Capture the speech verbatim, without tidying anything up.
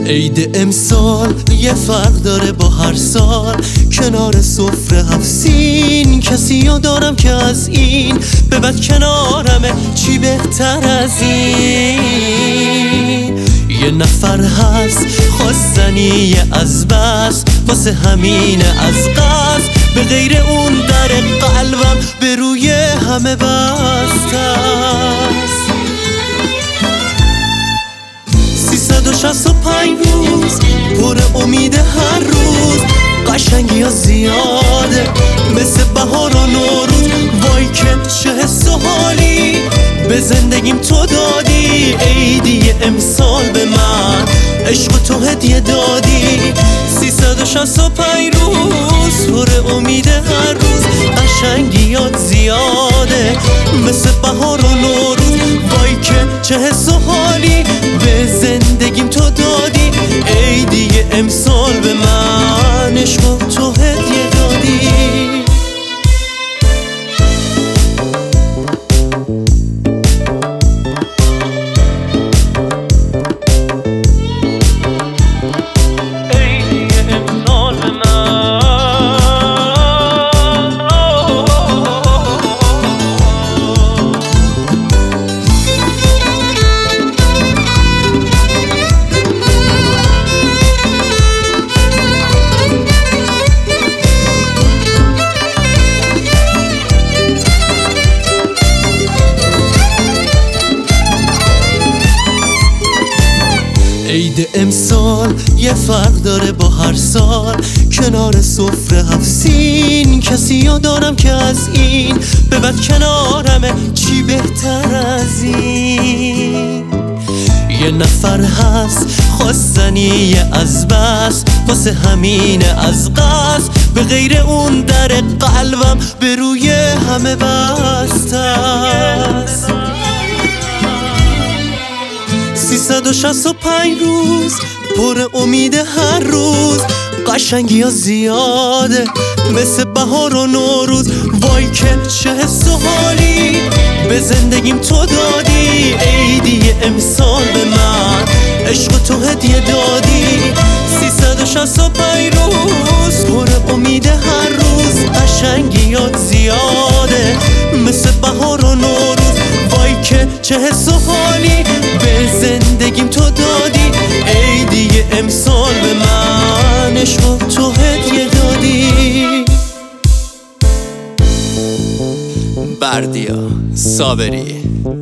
عید امسال یه فرق داره با هر سال. کنار سفره هفت سین کسیو دارم که از این به بعد کنارمه. چی بهتر از این؟ یه نفر هست خواستنی از بس، واسه همین از قصد به غیر اون در قلبم به روی همه بسته است. سیصد و شصت و پنج روز پر امید هر روز، قشنگی ها زیاده مثل بهار و نوروز. وای که چه حس و حالی به زندگیم تو دادی. عیدی امسال به من عشق و تو هدیه دادی. سیصد و شصت و پنج روز پر امید هر روز، قشنگیات زیاده مثل بهار و نوروز. وای که چه حس و حالی به زندگیم تو دادی. عیدی امسال به من عشق و تو هدیه دادی. عید امسال یه فرق داره با هر سال. کنار سفره هفت سین کسیو دارم که از این به بعد کنارمه. چی بهتر از این؟ یه نفر هست خواستنی از بس، واسه همین از قصد به غیر اون در قلبم به روی همه بسته است. سیصد و شصت و پنج روز پر امید هر روز، قشنگی ها زیاده مثل بهار و نوروز. وای که چه حس و حالی به زندگیم تو دادی. عیدی امسال به من عشق و تو هدیه دادی. سیصد و شصت و پنج روز پر امید هر روز، قشنگیات زیاده مثل بهار و نوروز. وای که چه حس و حالی به زندگیم تو دادی. عیدی امسال به من عشق و تو هدیه دادی. بردیا صابری.